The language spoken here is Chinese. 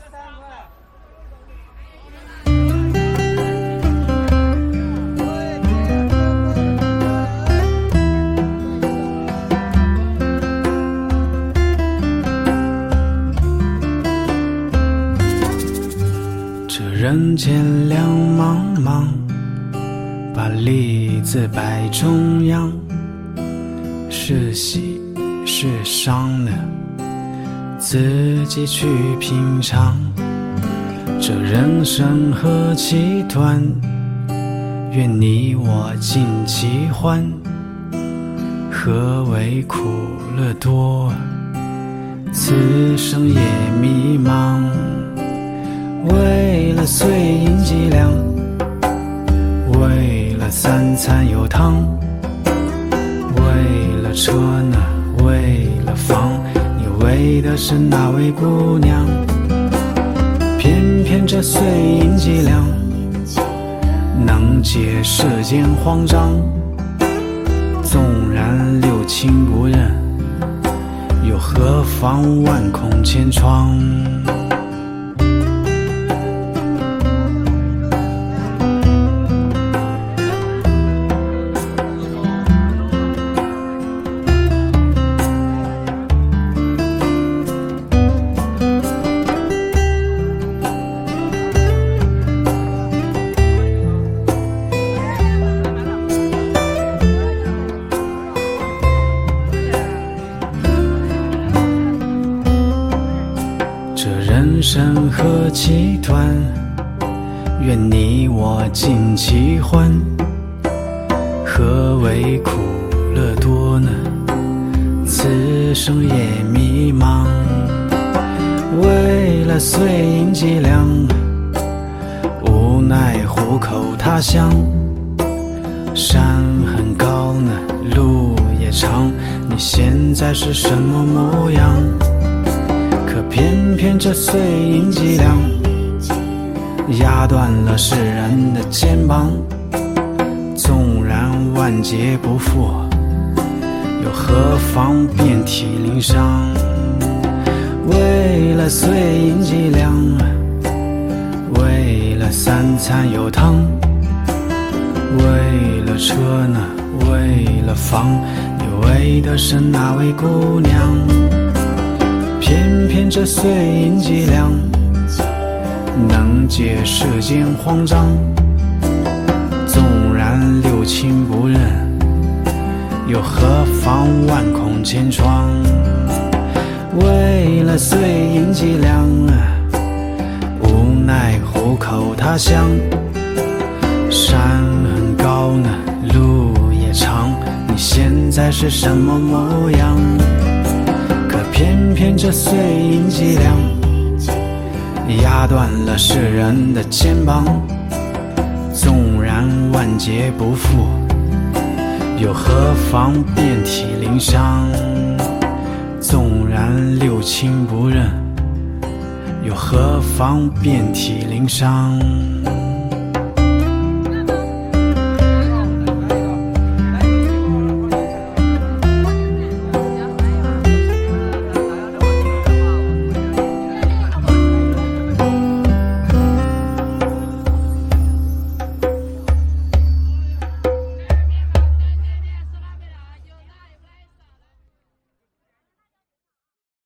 人间两茫茫，把栗子摆中央，是喜是伤呢，自己去品尝。这人生何其短，愿你我尽其欢。何为苦乐多，此生也迷茫。为了碎银几两，为了三餐有汤，为了车呢，为了房，你为的是哪位姑娘？偏偏这碎银几两，能解世间慌张。纵然六亲不认，又何妨万孔千疮？人生何其短，愿你我尽其欢。何为苦乐多呢，此生也迷茫。为了碎银几两，无奈虎口他乡。山很高呢，路也长，你现在是什么模样？可偏偏这碎银几两，压断了世人的肩膀。纵然万劫不复，又何妨遍体鳞伤？为了碎银几两，为了三餐有汤，为了车呢，为了房，你为的是哪位姑娘？偏偏这碎银几两，能解世间慌张。纵然六亲不认，又何妨万孔千疮？为了碎银几两，无奈虎口他乡。山很高呢，路也长，你现在是什么模样？偏偏这碎银几两，压断了世人的肩膀。纵然万劫不复，又何妨遍体鳞伤？纵然六亲不认，又何妨遍体鳞伤？